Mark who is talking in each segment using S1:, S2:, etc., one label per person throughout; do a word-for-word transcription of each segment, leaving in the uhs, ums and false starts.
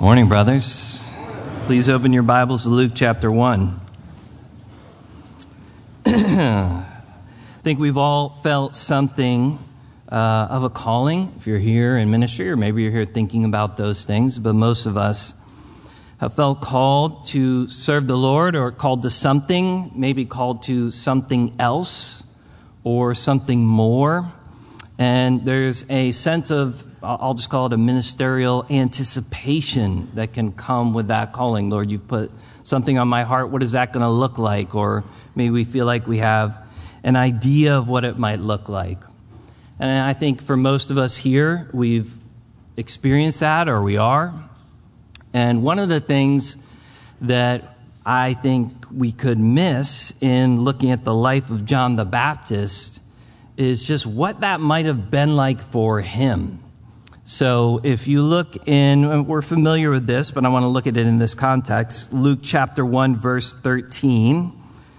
S1: Morning, brothers. Please open your Bibles to Luke chapter one. I think we've all felt something uh, of a calling, if you're here in ministry, or maybe you're here thinking about those things, but most of us have felt called to serve the Lord, or called to something, maybe called to something else or something more. And there's a sense of, I'll just call it a ministerial anticipation that can come with that calling. Lord, you've put something on my heart. What is that going to look like? Or maybe we feel like we have an idea of what it might look like. And I think for most of us here, we've experienced that, or we are. And one of the things that I think we could miss in looking at the life of John the Baptist is just what that might have been like for him. So if you look in, we're familiar with this, but I want to look at it in this context. Luke chapter one, verse thirteen.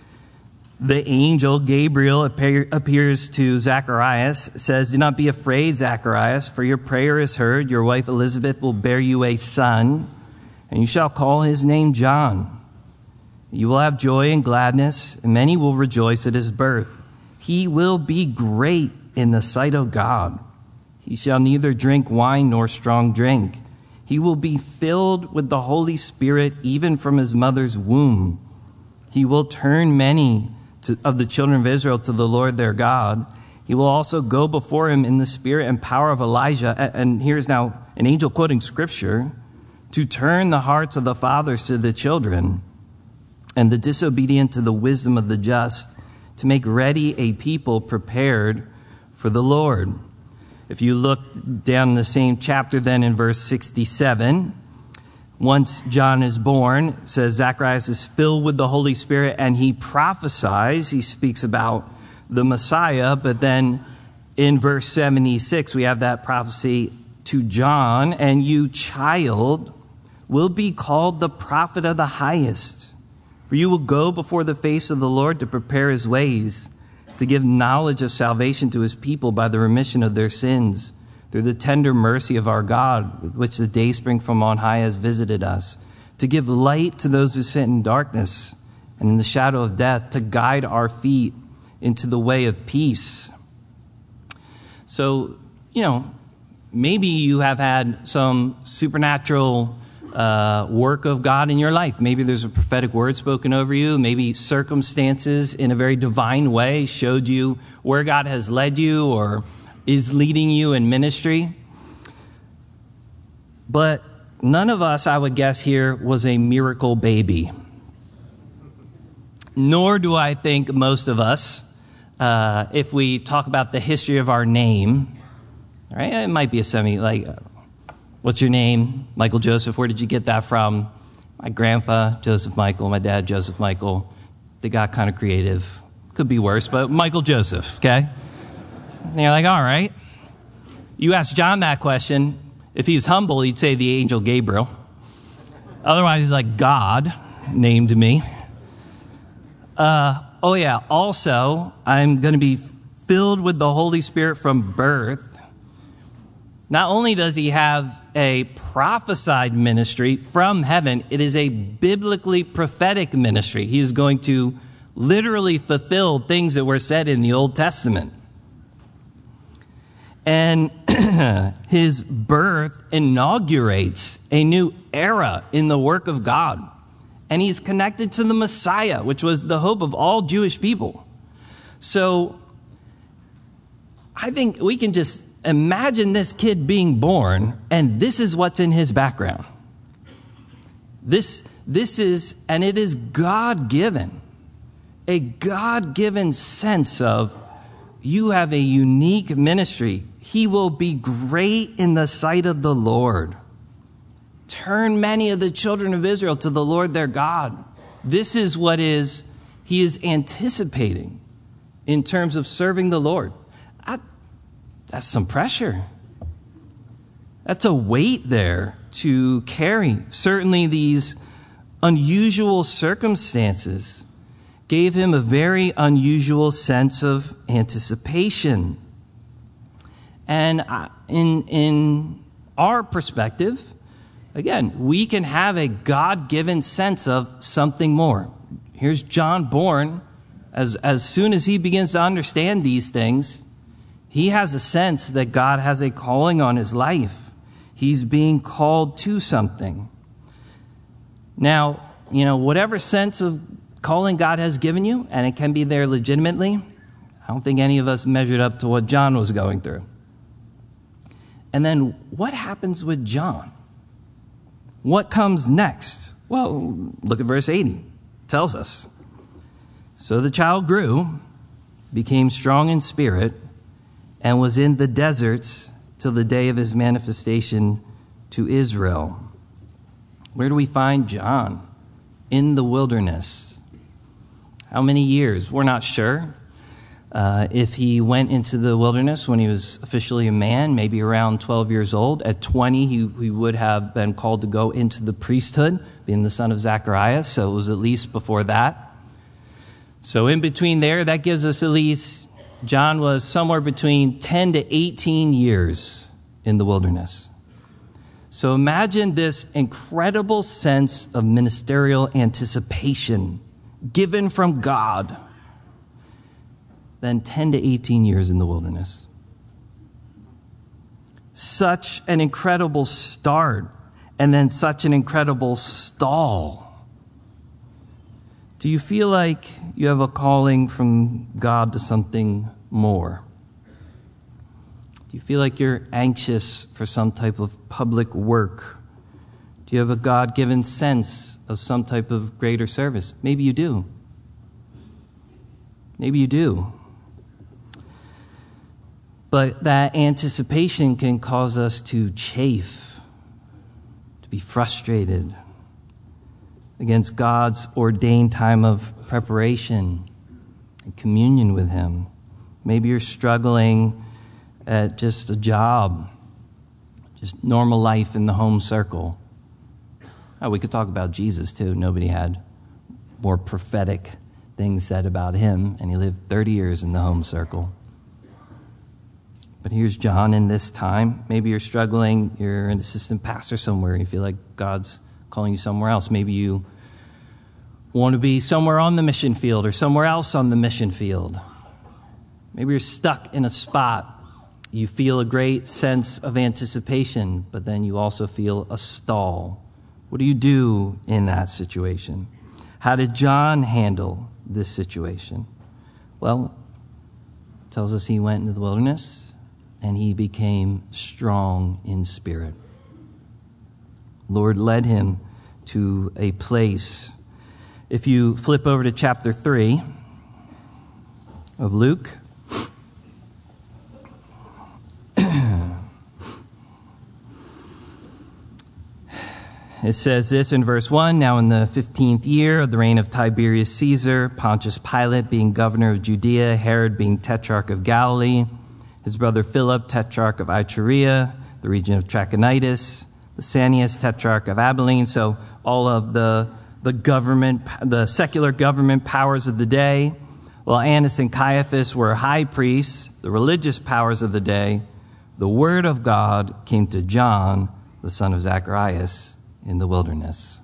S1: The angel Gabriel appear, appears to Zacharias, says, "Do not be afraid, Zacharias, for your prayer is heard. Your wife Elizabeth will bear you a son, and you shall call his name John. You will have joy and gladness, and many will rejoice at his birth. He will be great in the sight of God. He shall neither drink wine nor strong drink. He will be filled with the Holy Spirit even from his mother's womb. He will turn many to, of the children of Israel to the Lord their God. He will also go before him in the spirit and power of Elijah." And here's now an angel quoting scripture, "to turn the hearts of the fathers to the children and the disobedient to the wisdom of the just, to make ready a people prepared for the Lord." If you look down in the same chapter then in verse sixty-seven, once John is born, it says Zacharias is filled with the Holy Spirit and he prophesies. He speaks about the Messiah, but then in verse seventy-six, we have that prophecy to John, "And you, child, will be called the prophet of the highest. For you will go before the face of the Lord to prepare his ways, to give knowledge of salvation to his people by the remission of their sins, through the tender mercy of our God, with which the dayspring from on high has visited us, to give light to those who sit in darkness and in the shadow of death, to guide our feet into the way of peace." So, you know, maybe you have had some supernatural uh, work of God in your life. Maybe there's a prophetic word spoken over you. Maybe circumstances in a very divine way showed you where God has led you or is leading you in ministry. But none of us, I would guess here, was a miracle baby. Nor do I think most of us, uh, if we talk about the history of our name, right? It might be a semi, like, what's your name? Michael Joseph. Where did you get that from? My grandpa, Joseph Michael. My dad, Joseph Michael. They got kind of creative. Could be worse, but Michael Joseph, okay? And you're like, all right. You ask John that question. If he was humble, he'd say the angel Gabriel. Otherwise, he's like, God named me. Uh, oh, yeah. Also, I'm going to be filled with the Holy Spirit from birth. Not only does he have a prophesied ministry from heaven, it is a biblically prophetic ministry. He is going to literally fulfill things that were said in the Old Testament. And his birth inaugurates a new era in the work of God. And he's connected to the Messiah, which was the hope of all Jewish people. So I think we can just imagine this kid being born, and this is what's in his background. This, this is, and it is God-given, a God-given sense of you have a unique ministry. He will be great in the sight of the Lord. Turn many of the children of Israel to the Lord their God. This is what is he is anticipating in terms of serving the Lord. I, That's some pressure. That's a weight there to carry. Certainly these unusual circumstances gave him a very unusual sense of anticipation. And in, in our perspective, Again, we can have a God-given sense of something more. Here's John born. As, as soon as he begins to understand these things, he has a sense that God has a calling on his life. He's being called to something. Now, you know, whatever sense of calling God has given you, and it can be there legitimately, I don't think any of us measured up to what John was going through. And then what happens with John? What comes next? Well, look at verse eighty. It tells us. So the child grew, became strong in spirit, and was in the deserts till the day of his manifestation to Israel. Where do we find John? In the wilderness. How many years? We're not sure. Uh, if he went into the wilderness when he was officially a man, maybe around twelve years old. At twenty, he, he would have been called to go into the priesthood, being the son of Zacharias, so it was at least before that. So in between there, that gives us at least, John was somewhere between ten to eighteen years in the wilderness. So imagine this incredible sense of ministerial anticipation given from God. Then ten to eighteen years in the wilderness. Such an incredible start, and then such an incredible stall. Do you feel like you have a calling from God to something more? Do you feel like you're anxious for some type of public work? Do you have a God-given sense of some type of greater service? Maybe you do. Maybe you do. But that anticipation can cause us to chafe, to be frustrated against God's ordained time of preparation and communion with him. Maybe you're struggling at just a job, just normal life in the home circle. Oh, we could talk about Jesus too. Nobody had more prophetic things said about him, and he lived thirty years in the home circle. But here's John in this time. Maybe you're struggling, you're an assistant pastor somewhere, you feel like God's calling you somewhere else. Maybe you want to be somewhere on the mission field or somewhere else on the mission field. Maybe you're stuck in a spot. You feel a great sense of anticipation, but then you also feel a stall. What do you do in that situation? How did John handle this situation? Well, it tells us he went into the wilderness and he became strong in spirit. Lord led him to a place. If you flip over to chapter three of Luke, it says this in verse one, now in the fifteenth year of the reign of Tiberius Caesar, Pontius Pilate being governor of Judea, Herod being tetrarch of Galilee, his brother Philip, tetrarch of Iturea, the region of Trachonitis, Lysanias, tetrarch of Abilene. So all of the, the government, the secular government powers of the day. While Annas and Caiaphas were high priests, the religious powers of the day, the word of God came to John, the son of Zacharias, in the wilderness.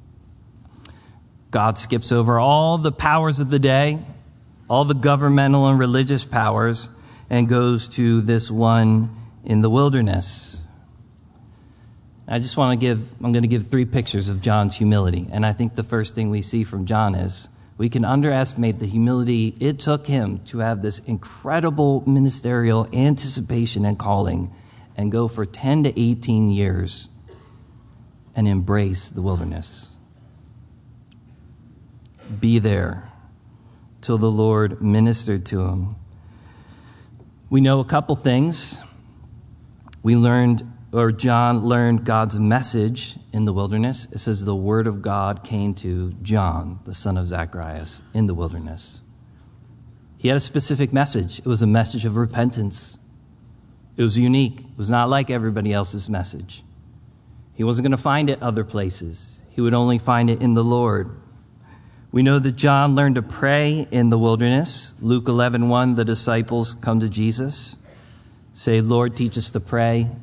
S1: God skips over all the powers of the day, all the governmental and religious powers, and goes to this one in the wilderness. I just want to give, I'm going to give three pictures of John's humility. And I think the first thing we see from John is we can underestimate the humility it took him to have this incredible ministerial anticipation and calling and go for ten to eighteen years and embrace the wilderness. Be there till the Lord ministered to him. We know a couple things. We learned, or John learned God's message in the wilderness. It says the word of God came to John, the son of Zacharias, in the wilderness. He had a specific message. It was a message of repentance. It was unique. It was not like everybody else's message. He wasn't going to find it other places. He would only find it in the Lord. We know that John learned to pray in the wilderness. Luke eleven one, the disciples come to Jesus, say, Lord, teach us to pray.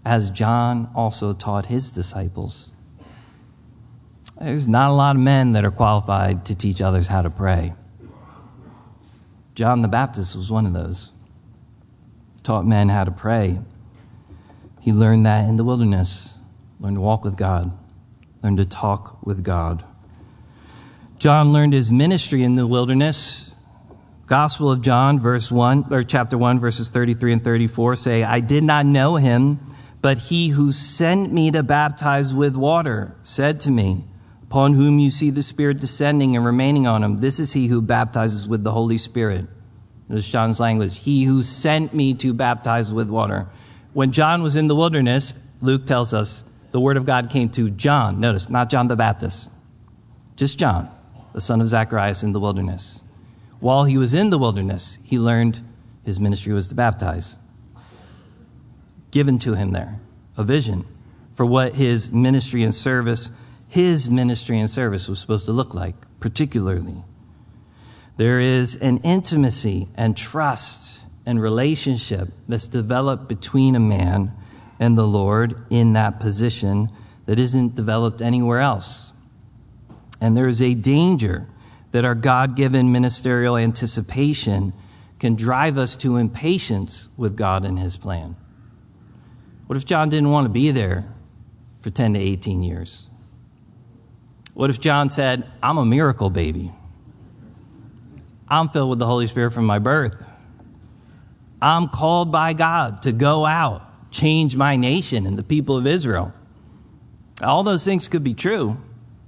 S1: as John also taught his disciples. There's not a lot of men that are qualified to teach others how to pray. John the Baptist was one of those. Taught men how to pray. He learned that in the wilderness. Learned to walk with God. Learned to talk with God. John learned his ministry in the wilderness. Gospel of John, verse one, or chapter one, verses thirty-three and thirty-four say, I did not know him, but he who sent me to baptize with water said to me, upon whom you see the Spirit descending and remaining on him, this is he who baptizes with the Holy Spirit. Notice John's language, he who sent me to baptize with water. When John was in the wilderness, Luke tells us, the word of God came to John. Notice, not John the Baptist, just John, the son of Zacharias in the wilderness. While he was in the wilderness, he learned his ministry was to baptize. Given to him there, a vision for what his ministry and service, his ministry and service was supposed to look like, particularly. There is an intimacy and trust and relationship that's developed between a man and the Lord in that position that isn't developed anywhere else. And there is a danger that our God-given ministerial anticipation can drive us to impatience with God and his plan. What if John didn't want to be there for ten to eighteen years? What if John said, I'm a miracle baby. I'm filled with the Holy Spirit from my birth. I'm called by God to go out, change my nation and the people of Israel. All those things could be true,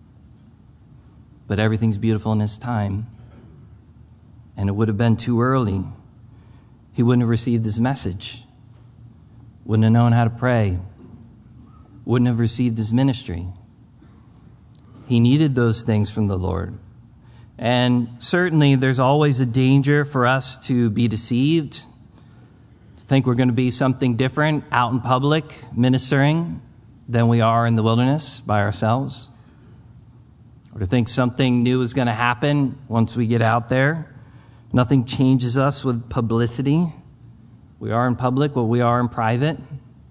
S1: but everything's beautiful in its time. And it would have been too early. He wouldn't have received this message. Wouldn't have known how to pray. Wouldn't have received his ministry. He needed those things from the Lord. And certainly there's always a danger for us to be deceived, to think we're going to be something different out in public ministering than we are in the wilderness by ourselves, or to think something new is going to happen once we get out there. Nothing changes us with publicity. We are in public what we are in private.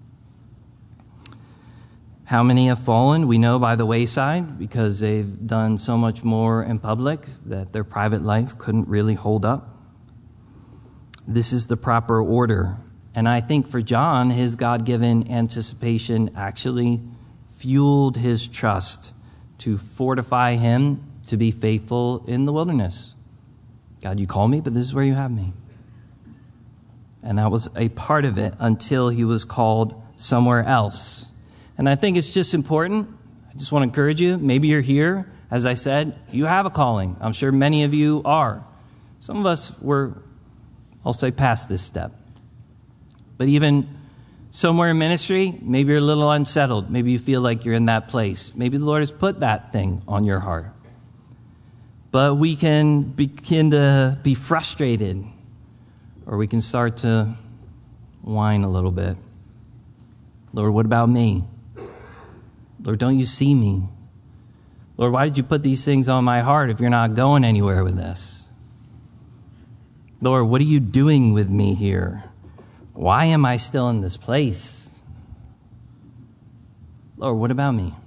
S1: How many have fallen? We know by the wayside because they've done so much more in public that their private life couldn't really hold up. This is the proper order. And I think for John, his God-given anticipation actually fueled his trust to fortify him to be faithful in the wilderness. God, you call me, but this is where you have me. And that was a part of it until he was called somewhere else. And I think it's just important. I just want to encourage you. Maybe you're here. As I said, you have a calling. I'm sure many of you are. Some of us were, I'll say, past this step. But even somewhere in ministry, maybe you're a little unsettled. Maybe you feel like you're in that place. Maybe the Lord has put that thing on your heart. But we can begin to be frustrated, or we can start to whine a little bit. Lord, what about me? Lord, don't you see me? Lord, why did you put these things on my heart if you're not going anywhere with this? Lord, what are you doing with me here? Why am I still in this place? Lord, what about me?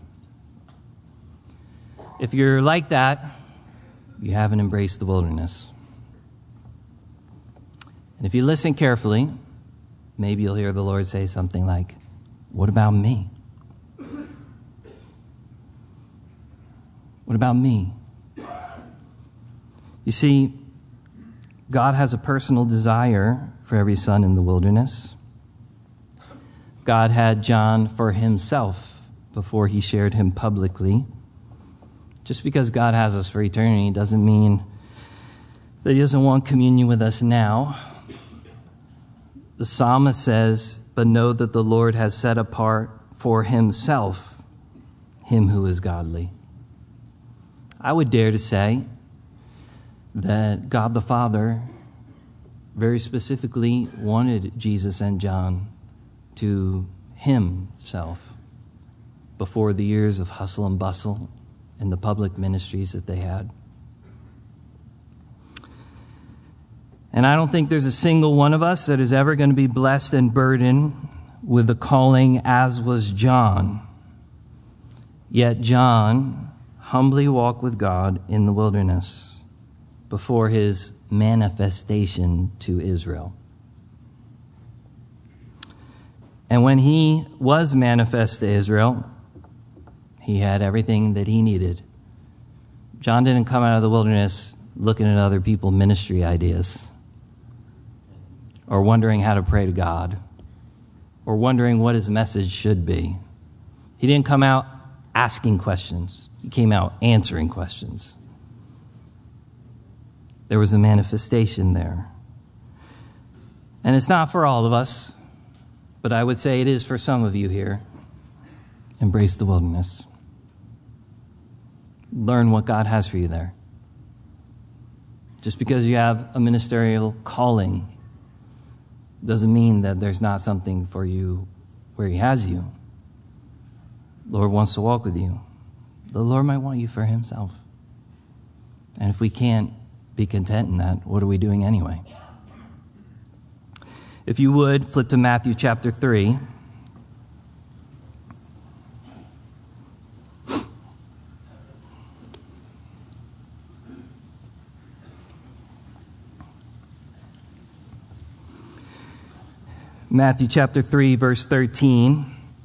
S1: If you're like that, you haven't embraced the wilderness. And if you listen carefully, maybe you'll hear the Lord say something like, what about me? What about me? You see, God has a personal desire for every son in the wilderness. God had John for himself before he shared him publicly. Just because God has us for eternity doesn't mean that he doesn't want communion with us now. The psalmist says, but know that the Lord has set apart for himself him who is godly. I would dare to say that God the Father very specifically wanted Jesus and John to himself before the years of hustle and bustle and the public ministries that they had. And I don't think there's a single one of us that is ever going to be blessed and burdened with the calling as was John. Yet John humbly walked with God in the wilderness before his manifestation to Israel. And when he was manifest to Israel, he had everything that he needed. John didn't come out of the wilderness looking at other people's ministry ideas or wondering how to pray to God or wondering what his message should be. He didn't come out asking questions. He came out answering questions. There was a manifestation there. And it's not for all of us, but I would say it is for some of you here. Embrace the wilderness. Learn what God has for you there. Just because you have a ministerial calling doesn't mean that there's not something for you where he has you. The Lord wants to walk with you. The Lord might want you for himself. And if we can't be content in that, what are we doing anyway? If you would, flip to Matthew chapter three. Matthew chapter three, verse thirteen.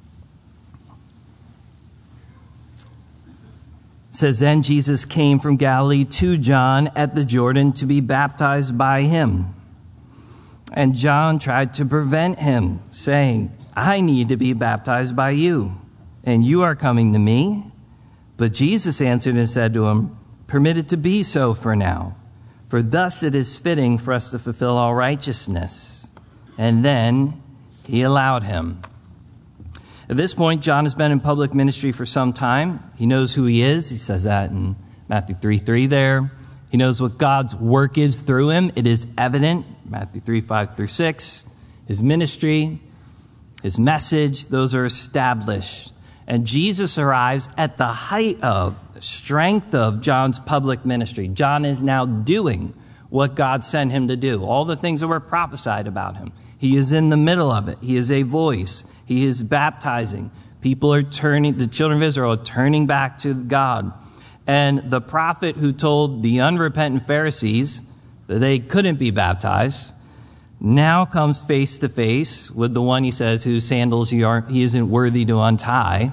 S1: It says, then Jesus came from Galilee to John at the Jordan to be baptized by him. And John tried to prevent him, saying, I need to be baptized by you, and you are coming to me. But Jesus answered and said to him, permit it to be so for now, for thus it is fitting for us to fulfill all righteousness. And then he allowed him. At this point, John has been in public ministry for some time. He knows who he is. He says that in Matthew three three there. He knows what God's work is through him. It is evident. Matthew three five through six. His ministry, his message, those are established. And Jesus arrives at the height of, the strength of John's public ministry. John is now doing what God sent him to do. All the things that were prophesied about him. He is in the middle of it. He is a voice. He is baptizing. People are turning, the children of Israel are turning back to God. And the prophet who told the unrepentant Pharisees that they couldn't be baptized now comes face to face with the one, he says, whose sandals he, are, he isn't worthy to untie.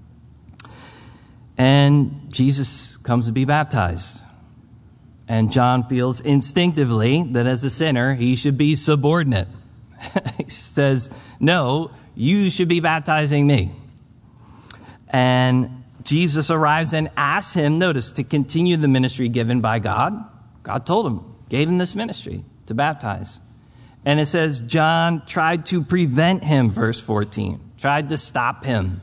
S1: And Jesus comes to be baptized. And John feels instinctively that as a sinner, he should be subordinate. He says, no, you should be baptizing me. And Jesus arrives and asks him, notice, to continue the ministry given by God. God told him, gave him this ministry to baptize. And it says, John tried to prevent him, verse fourteen, tried to stop him.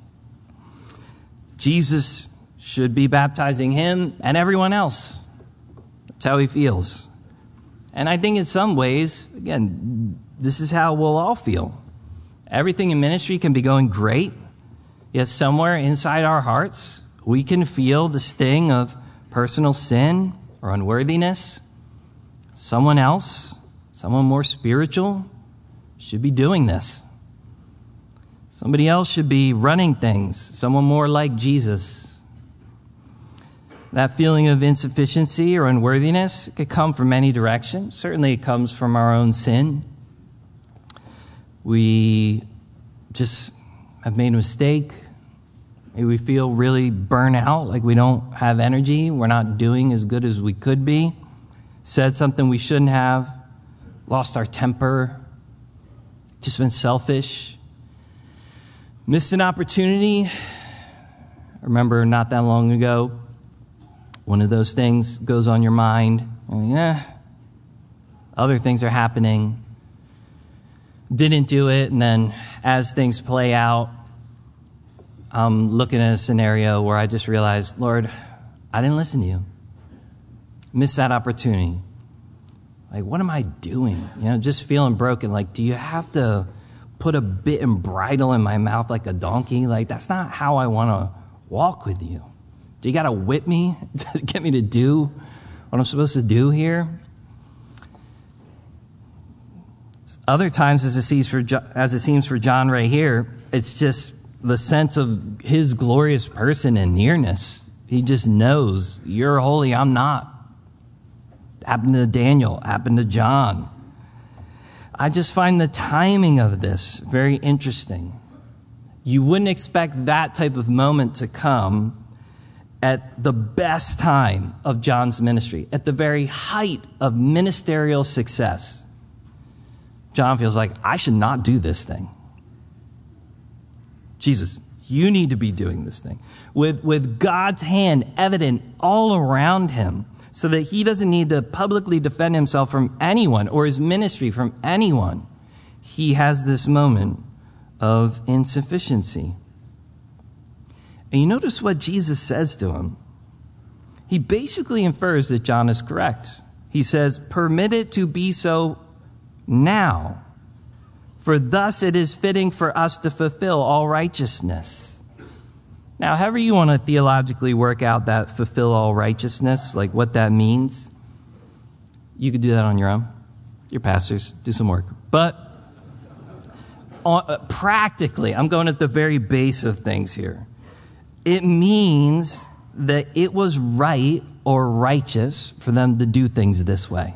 S1: Jesus should be baptizing him and everyone else. That's how he feels. And I think in some ways, again, this is how we'll all feel. Everything in ministry can be going great, yet somewhere inside our hearts, we can feel the sting of personal sin or unworthiness. Someone else, someone more spiritual, should be doing this. Somebody else should be running things, someone more like Jesus. That feeling of insufficiency or unworthiness could come from any direction. Certainly it comes from our own sin. We just have made a mistake. Maybe we feel really burnt out, like we don't have energy. We're not doing as good as we could be. Said something we shouldn't have. Lost our temper. Just been selfish. Missed an opportunity. I remember not that long ago, one of those things goes on your mind. And, yeah, other things are happening. Didn't do it, and then as things play out, I'm looking at a scenario where I just realized, Lord, I didn't listen to you. Missed that opportunity. Like, what am I doing? You know, just feeling broken. Like, do you have to put a bit and bridle in my mouth like a donkey? Like, that's not how I want to walk with you. Do you got to whip me to get me to do what I'm supposed to do here? Other times, as it seems for, as it seems for John right here, it's just the sense of his glorious person and nearness. He just knows, you're holy, I'm not. Happened to Daniel, happened to John. I just find the timing of this very interesting. You wouldn't expect that type of moment to come at the best time of John's ministry, at the very height of ministerial success. John feels like, I should not do this thing. Jesus, you need to be doing this thing. With, with God's hand evident all around him, so that he doesn't need to publicly defend himself from anyone or his ministry from anyone. He has this moment of insufficiency. And you notice what Jesus says to him. He basically infers that John is correct. He says, permit it to be so now, for thus it is fitting for us to fulfill all righteousness. Now, however you want to theologically work out that fulfill all righteousness, like what that means, you could do that on your own. Your pastors, do some work. But uh, practically, I'm going at the very base of things here. It means that it was right or righteous for them to do things this way.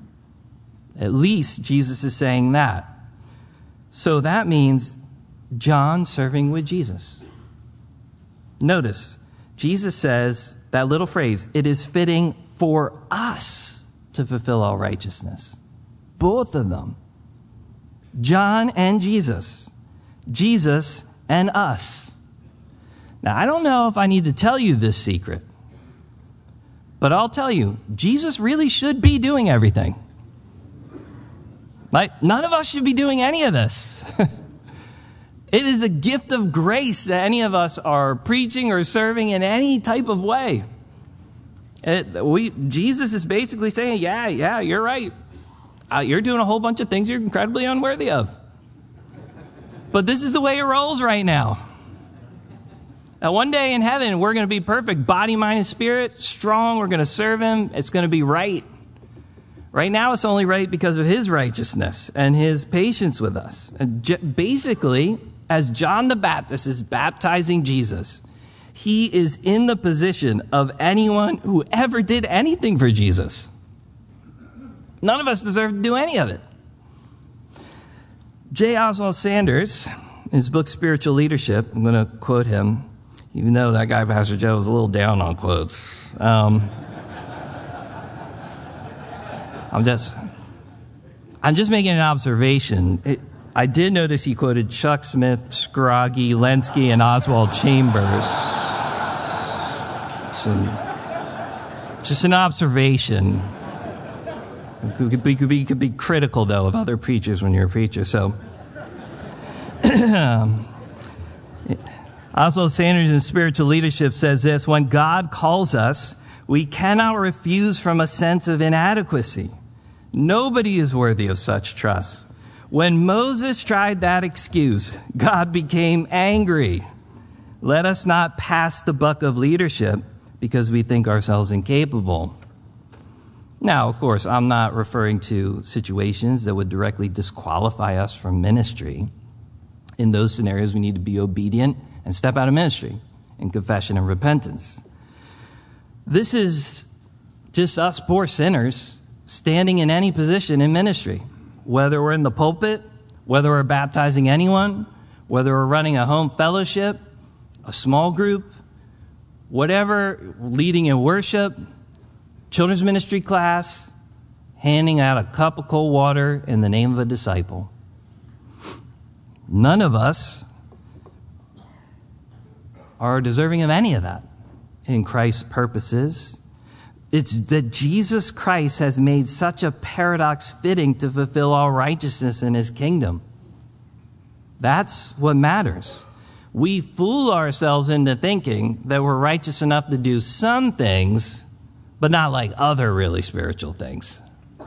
S1: At least Jesus is saying that. So that means John serving with Jesus. Notice, Jesus says that little phrase, it is fitting for us to fulfill all righteousness. Both of them. John and Jesus. Jesus and us. Now, I don't know if I need to tell you this secret, but I'll tell you, Jesus really should be doing everything. Like, none of us should be doing any of this. It is a gift of grace that any of us are preaching or serving in any type of way. It, we, Jesus is basically saying, yeah, yeah, you're right. Uh, you're doing a whole bunch of things you're incredibly unworthy of. But this is the way it rolls right now. Now, one day in heaven, we're going to be perfect, body, mind, and spirit, strong. We're going to serve him. It's going to be right. Right now, it's only right because of his righteousness and his patience with us. And j- basically, as John the Baptist is baptizing Jesus, he is in the position of anyone who ever did anything for Jesus. None of us deserve to do any of it. J. Oswald Sanders, in his book Spiritual Leadership, I'm going to quote him, even though that guy, Pastor Joe, was a little down on quotes. Um, I'm just, I'm just making an observation. It, I did notice he quoted Chuck Smith, Scroggie, Lenski, and Oswald Chambers. So, just an observation. You could be, could be, could be critical, though, of other preachers when you're a preacher. So, Oswald Sanders in Spiritual Leadership says this: when God calls us, we cannot refuse from a sense of inadequacy. Nobody is worthy of such trust. When Moses tried that excuse, God became angry. Let us not pass the buck of leadership because we think ourselves incapable. Now, of course, I'm not referring to situations that would directly disqualify us from ministry. In those scenarios, we need to be obedient and step out of ministry in confession and repentance. This is just us poor sinners standing in any position in ministry, whether we're in the pulpit, whether we're baptizing anyone, whether we're running a home fellowship, a small group, whatever, leading in worship, children's ministry class, handing out a cup of cold water in the name of a disciple. None of us are deserving of any of that in Christ's purposes. It's that Jesus Christ has made such a paradox fitting to fulfill all righteousness in his kingdom. That's what matters. We fool ourselves into thinking that we're righteous enough to do some things, but not like other really spiritual things.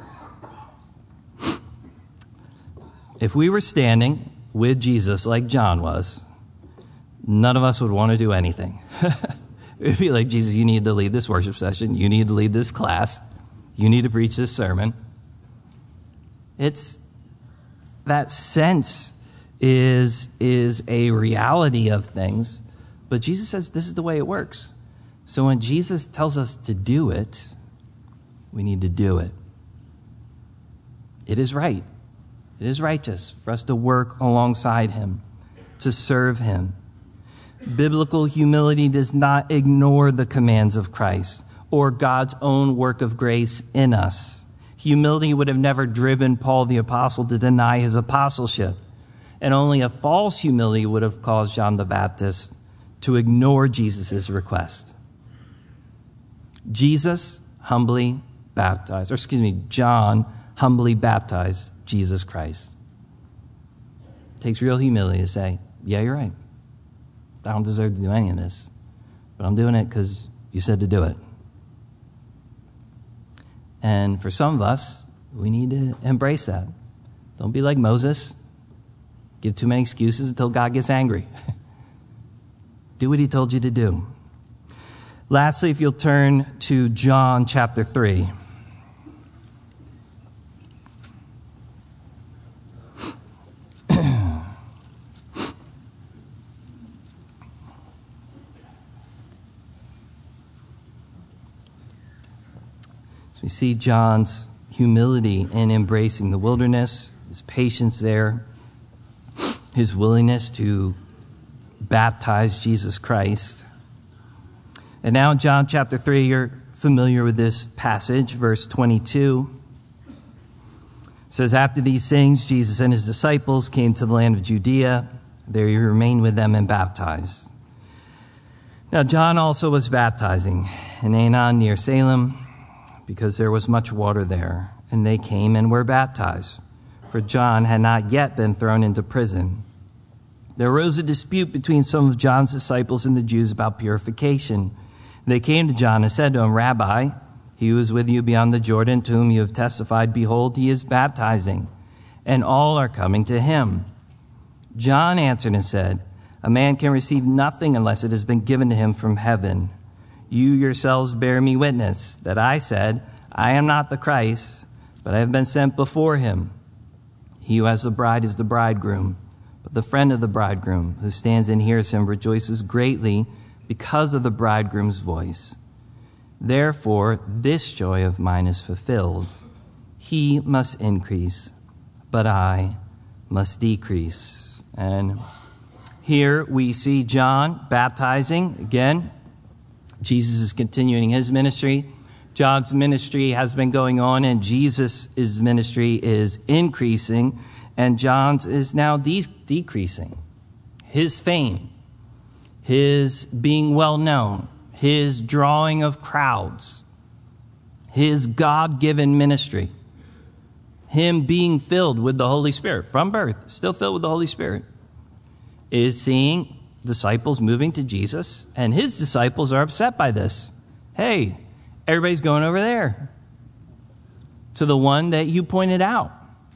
S1: If we were standing with Jesus like John was, none of us would want to do anything. It would be like, Jesus, you need to lead this worship session. You need to lead this class. You need to preach this sermon. It's that sense is, is a reality of things. But Jesus says this is the way it works. So when Jesus tells us to do it, we need to do it. It is right. It is righteous for us to work alongside him, to serve him. Biblical humility does not ignore the commands of Christ or God's own work of grace in us. Humility would have never driven Paul the apostle to deny his apostleship. And only a false humility would have caused John the Baptist to ignore Jesus' request. Jesus humbly baptized, or excuse me, John humbly baptized Jesus Christ. It takes real humility to say, yeah, you're right. I don't deserve to do any of this, but I'm doing it because you said to do it. And for some of us, we need to embrace that. Don't be like Moses. Give too many excuses until God gets angry. Do what he told you to do. Lastly, if you'll turn to John chapter three. So we see John's humility in embracing the wilderness, his patience there, his willingness to baptize Jesus Christ. And now in John chapter three, you're familiar with this passage, verse twenty-two. It says, after these things, Jesus and his disciples came to the land of Judea. There he remained with them and baptized. Now John also was baptizing in Aenon near Salem, because there was much water there, and they came and were baptized, for John had not yet been thrown into prison. There arose a dispute between some of John's disciples and the Jews about purification. They came to John and said to him, Rabbi, he who is with you beyond the Jordan, to whom you have testified, behold, he is baptizing, and all are coming to him. John answered and said, a man can receive nothing unless it has been given to him from heaven. You yourselves bear me witness that I said, I am not the Christ, but I have been sent before him. He who has the bride is the bridegroom, but the friend of the bridegroom who stands and hears him rejoices greatly because of the bridegroom's voice. Therefore, this joy of mine is fulfilled. He must increase, but I must decrease. And here we see John baptizing again. Jesus is continuing his ministry. John's ministry has been going on, and Jesus' ministry is increasing, and John's is now de- decreasing. His fame, his being well known, his drawing of crowds, his God-given ministry, him being filled with the Holy Spirit from birth, still filled with the Holy Spirit, is seeing disciples moving to Jesus, and his disciples are upset by this. Hey, everybody's going over there to the one that you pointed out.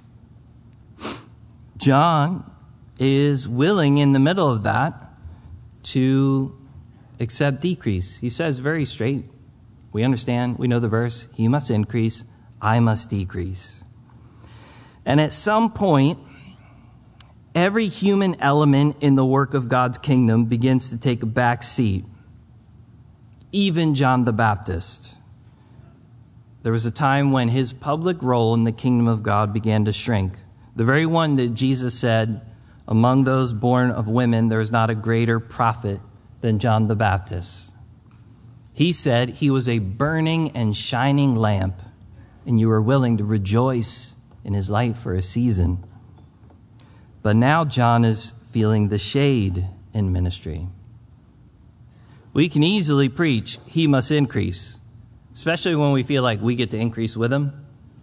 S1: John is willing in the middle of that to accept decrease. He says very straight, we understand, we know the verse, he must increase, I must decrease. And at some point, every human element in the work of God's kingdom begins to take a back seat. Even John the Baptist. There was a time when his public role in the kingdom of God began to shrink. The very one that Jesus said, among those born of women, there is not a greater prophet than John the Baptist. He said he was a burning and shining lamp, and you were willing to rejoice in his light for a season. But now John is feeling the shade in ministry. We can easily preach, he must increase, especially when we feel like we get to increase with him.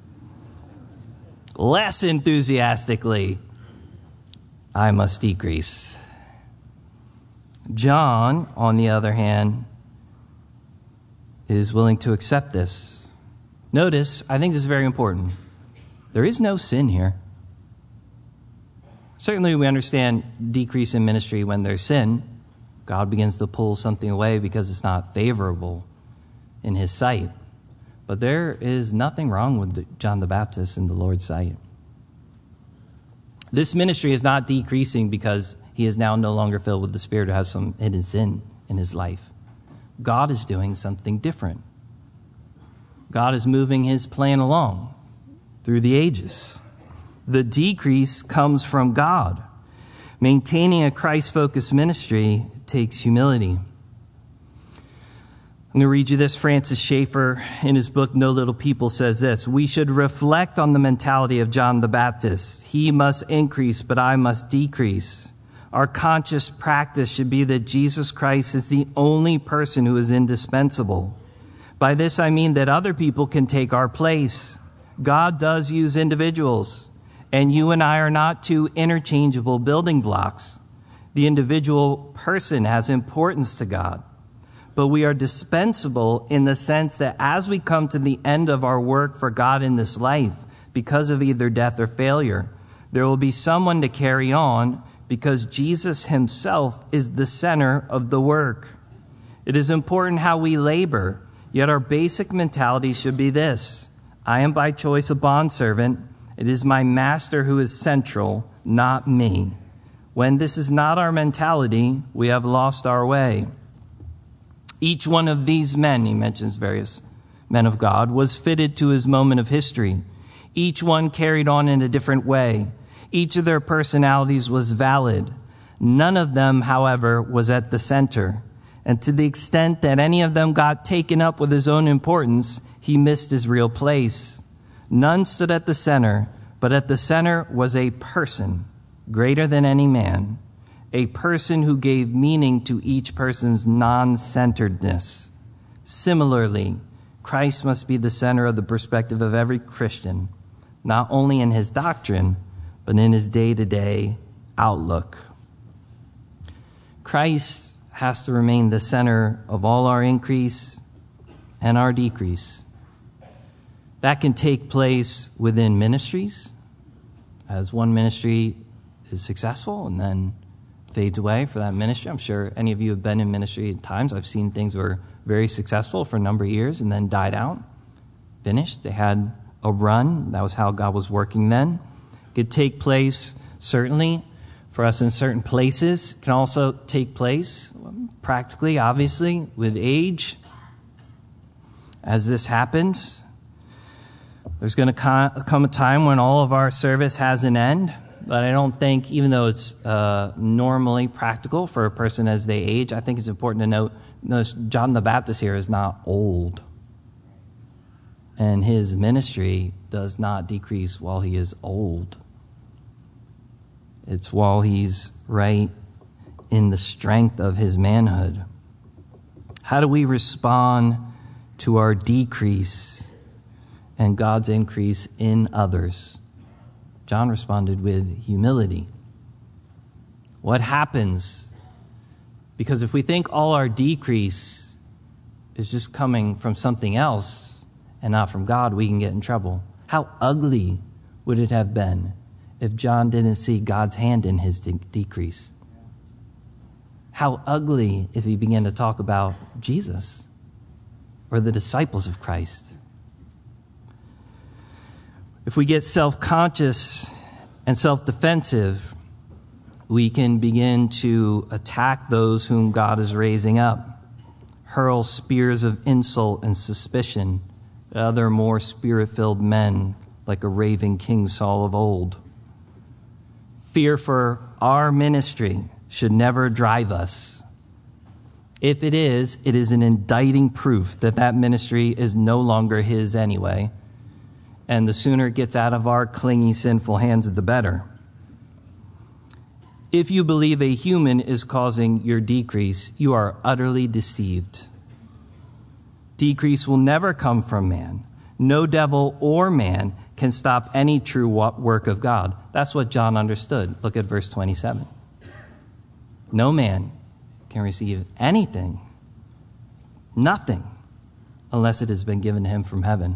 S1: Less enthusiastically, I must decrease. John, on the other hand, is willing to accept this. Notice, I think this is very important. There is no sin here. Certainly we understand decrease in ministry when there's sin. God begins to pull something away because it's not favorable in his sight. But there is nothing wrong with John the Baptist in the Lord's sight. This ministry is not decreasing because he is now no longer filled with the Spirit or has some hidden sin in his life. God is doing something different. God is moving his plan along through the ages. The decrease comes from God. Maintaining a Christ-focused ministry takes humility. I'm going to read you this. Francis Schaeffer, in his book, No Little People, says this: "We should reflect on the mentality of John the Baptist. He must increase, but I must decrease. Our conscious practice should be that Jesus Christ is the only person who is indispensable. By this, I mean that other people can take our place. God does use individuals, and you and I are not two interchangeable building blocks. The individual person has importance to God. But we are dispensable in the sense that as we come to the end of our work for God in this life, because of either death or failure, there will be someone to carry on because Jesus himself is the center of the work. It is important how we labor, yet our basic mentality should be this: I am by choice a bondservant. It is my master who is central, not me. When this is not our mentality, we have lost our way. Each one of these men," he mentions various men of God, "was fitted to his moment of history. Each one carried on in a different way. Each of their personalities was valid. None of them, however, was at the center. And to the extent that any of them got taken up with his own importance, he missed his real place. None stood at the center, but at the center was a person greater than any man, a person who gave meaning to each person's non-centeredness. Similarly, Christ must be the center of the perspective of every Christian, not only in his doctrine, but in his day-to-day outlook. Christ has to remain the center of all our increase and our decrease. That can take place within ministries, as one ministry is successful and then fades away for that ministry. I'm sure any of you have been in ministry at times. I've seen things were very successful for a number of years and then died out, finished. They had a run. That was how God was working then. It could take place, certainly, for us in certain places. It can also take place practically, obviously, with age. As this happens, there's going to come a time when all of our service has an end. But I don't think, even though it's uh, normally practical for a person as they age, I think it's important to note, notice John the Baptist here is not old. And his ministry does not decrease while he is old. It's while he's right in the strength of his manhood. How do we respond to our decrease and God's increase in others? John responded with humility. What happens? Because if we think all our decrease is just coming from something else and not from God, we can get in trouble. How ugly would it have been if John didn't see God's hand in his de- decrease? How ugly if he began to talk about Jesus or the disciples of Christ. If we get self-conscious and self-defensive, we can begin to attack those whom God is raising up, hurl spears of insult and suspicion at other more spirit-filled men like a raving King Saul of old. Fear for our ministry should never drive us. If it is, it is an indicting proof that that ministry is no longer his anyway. And the sooner it gets out of our clingy, sinful hands, the better. If you believe a human is causing your decrease, you are utterly deceived. Decrease will never come from man. No devil or man can stop any true work of God. That's what John understood. Look at verse twenty-seven. No man can receive anything, nothing, unless it has been given to him from heaven.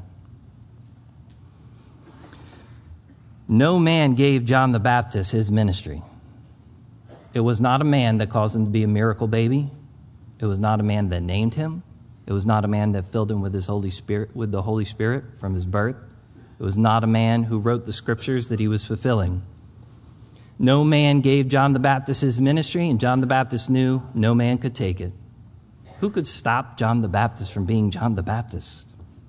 S1: No man gave John the Baptist his ministry. It was not a man that caused him to be a miracle baby. It was not a man that named him. It was not a man that filled him with his Holy Spirit, with the Holy Spirit from his birth. It was not a man who wrote the scriptures that he was fulfilling. No man gave John the Baptist his ministry, and John the Baptist knew no man could take it. Who could stop John the Baptist from being John the Baptist?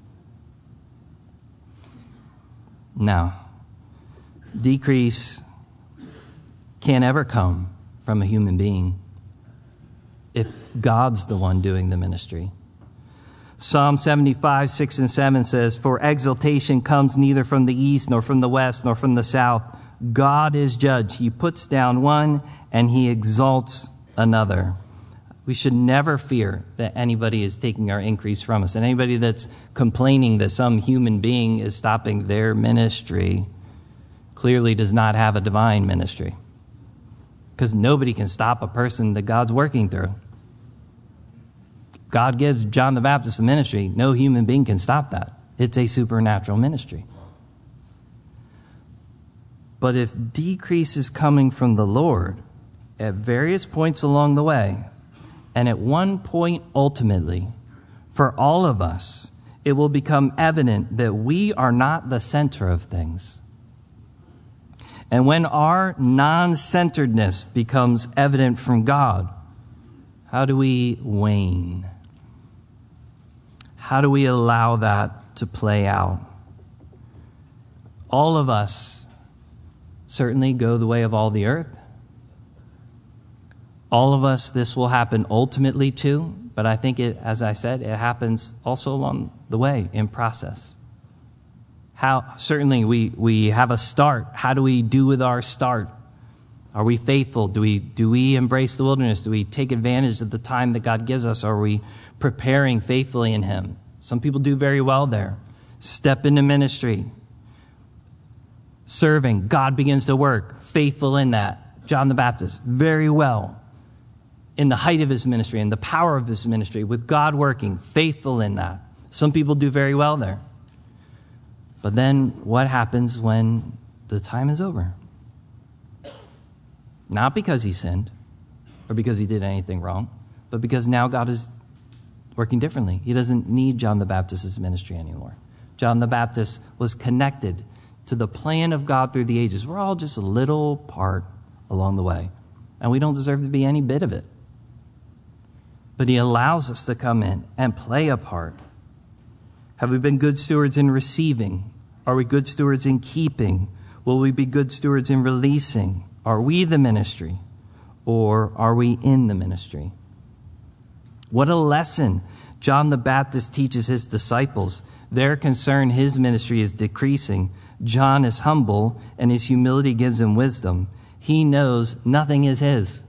S1: Now, decrease can't ever come from a human being if God's the one doing the ministry. Psalm seventy-five, six and seven says, "For exaltation comes neither from the east, nor from the west, nor from the south. God is judge. He puts down one and he exalts another." We should never fear that anybody is taking our increase from us. And anybody that's complaining that some human being is stopping their ministry clearly does not have a divine ministry. Because nobody can stop a person that God's working through. God gives John the Baptist a ministry. No human being can stop that. It's a supernatural ministry. But if decrease is coming from the Lord at various points along the way, and at one point ultimately, for all of us, it will become evident that we are not the center of things. And when our non-centeredness becomes evident from God, how do we wane? How do we allow that to play out? All of us certainly go the way of all the earth. All of us, this will happen ultimately too, but I think it, as I said, it happens also along the way in process. How certainly we, we have a start. How do we do with our start? Are we faithful? Do we do we embrace the wilderness? Do we take advantage of the time that God gives us? Are we preparing faithfully in Him? Some people do very well there. Step into ministry. Serving. God begins to work. Faithful in that. John the Baptist, very well. In the height of his ministry, in the power of his ministry, with God working, faithful in that. Some people do very well there. But then what happens when the time is over? Not because he sinned or because he did anything wrong, but because now God is working differently. He doesn't need John the Baptist's ministry anymore. John the Baptist was connected to the plan of God through the ages. We're all just a little part along the way, and we don't deserve to be any bit of it. But he allows us to come in and play a part. Have we been good stewards in receiving? Are we good stewards in keeping? Will we be good stewards in releasing? Are we the ministry, or are we in the ministry? What a lesson John the Baptist teaches his disciples. They're concerned his ministry is decreasing. John is humble, and his humility gives him wisdom. He knows nothing is his.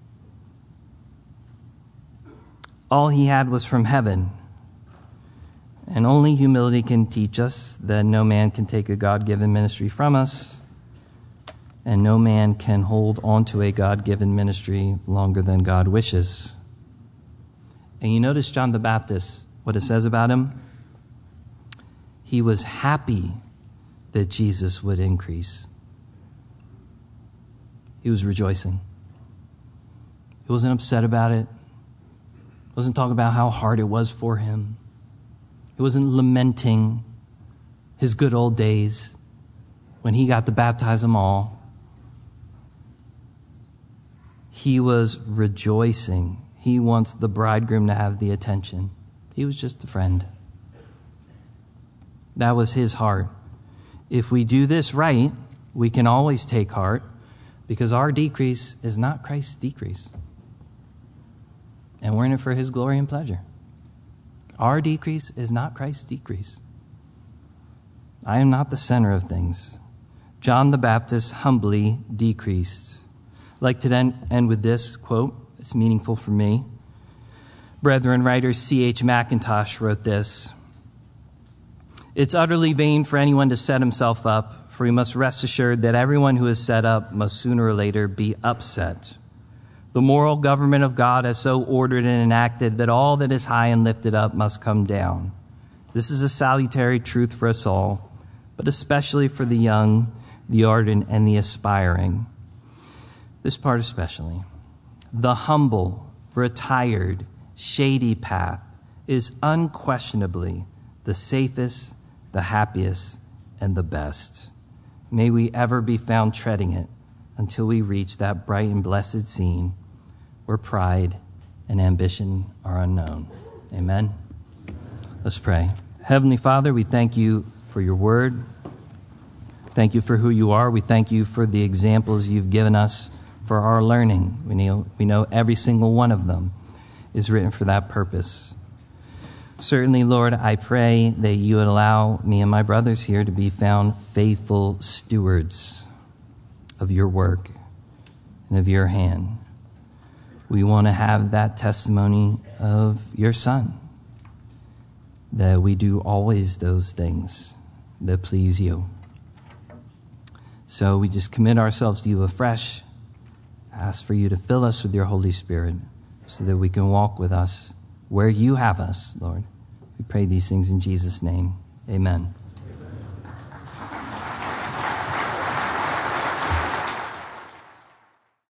S1: All he had was from heaven. And only humility can teach us that no man can take a God-given ministry from us, and no man can hold on to a God-given ministry longer than God wishes. And you notice John the Baptist, what it says about him? He was happy that Jesus would increase. He was rejoicing. He wasn't upset about it. He wasn't talking about how hard it was for him. He wasn't lamenting his good old days when he got to baptize them all. He was rejoicing. He wants the bridegroom to have the attention. He was just a friend. That was his heart. If we do this right, we can always take heart, because our decrease is not Christ's decrease. And we're in it for his glory and pleasure. Our decrease is not Christ's decrease. I am not the center of things. John the Baptist humbly decreased. I'd like to then end with this quote. It's meaningful for me. Brethren writer C H Mackintosh wrote this: "It's utterly vain for anyone to set himself up, for we must rest assured that everyone who is set up must sooner or later be upset. The moral government of God has so ordered and enacted that all that is high and lifted up must come down. This is a salutary truth for us all, but especially for the young, the ardent, and the aspiring." This part especially. The humble, retired, shady path is unquestionably the safest, the happiest, and the best. May we ever be found treading it until we reach that bright and blessed scene where pride and ambition are unknown. Amen. Let's pray. Heavenly Father, we thank you for your word. Thank you for who you are. We thank you for the examples you've given us for our learning. We know, we know every single one of them is written for that purpose. Certainly, Lord, I pray that you would allow me and my brothers here to be found faithful stewards of your work and of your hand. We want to have that testimony of your Son, that we do always those things that please you. So we just commit ourselves to you afresh, ask for you to fill us with your Holy Spirit so that we can walk with us where you have us, Lord. We pray these things in Jesus' name. Amen.